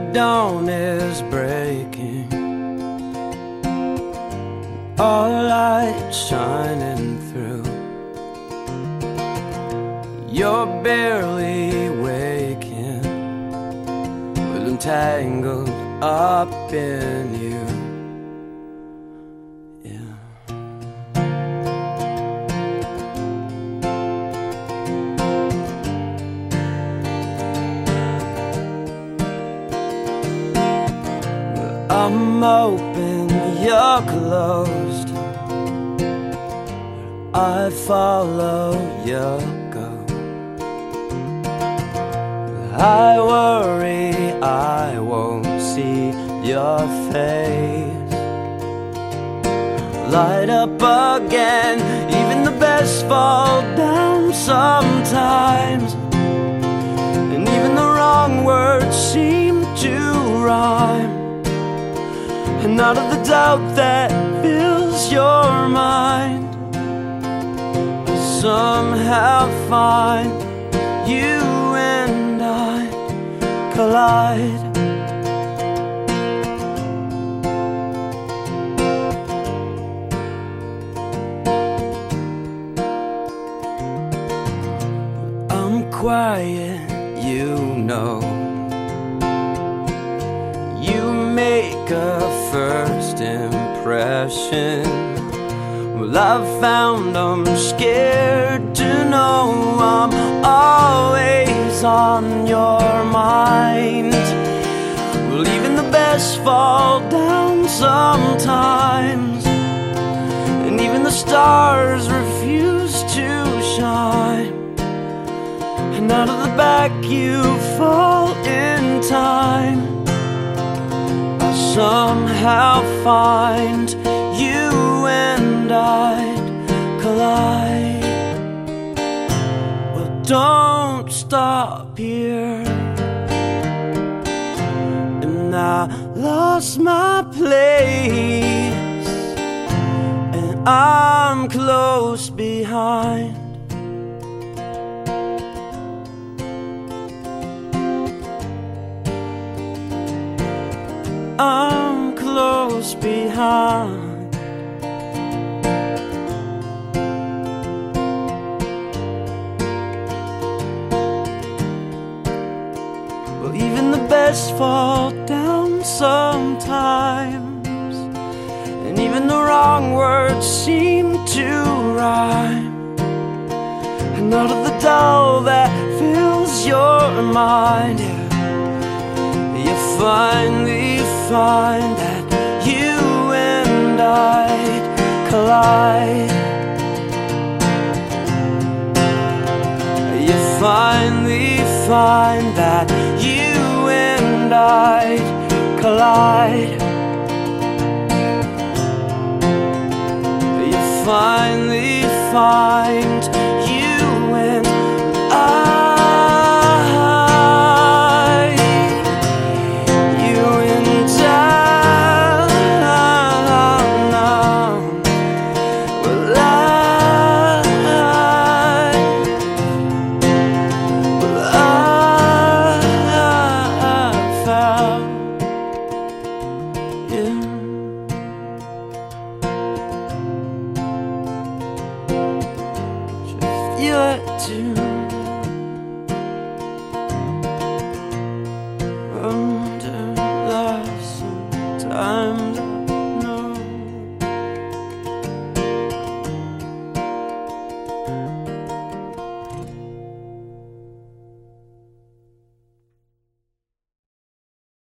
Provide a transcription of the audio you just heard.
dawn is breaking, all light shining through. You're barely waking, well entangled up in you. I'm open, you're closed. I follow you go. I worry I won't see your face light up again. Even the best fall down sometimes, and even the wrong words seem to rhyme. And out of the doubt that fills your mind, I somehow find you and I collide. I'm quiet, you know. You make a first impression. Well, I've found I'm scared to know I'm always on your mind. Well, even the best fall down sometimes, and even the stars refuse to shine. And out of the back you fall in time. Somehow find you and I'd collide. Well, don't stop here. And I lost my place, and I'm close behind. I'm close behind. Well, even the best fall down sometimes, and even the wrong words seem to rhyme. And out of the dull that fills your mind, you finally find that you and I'd collide. You finally find that you and I'd collide. You finally find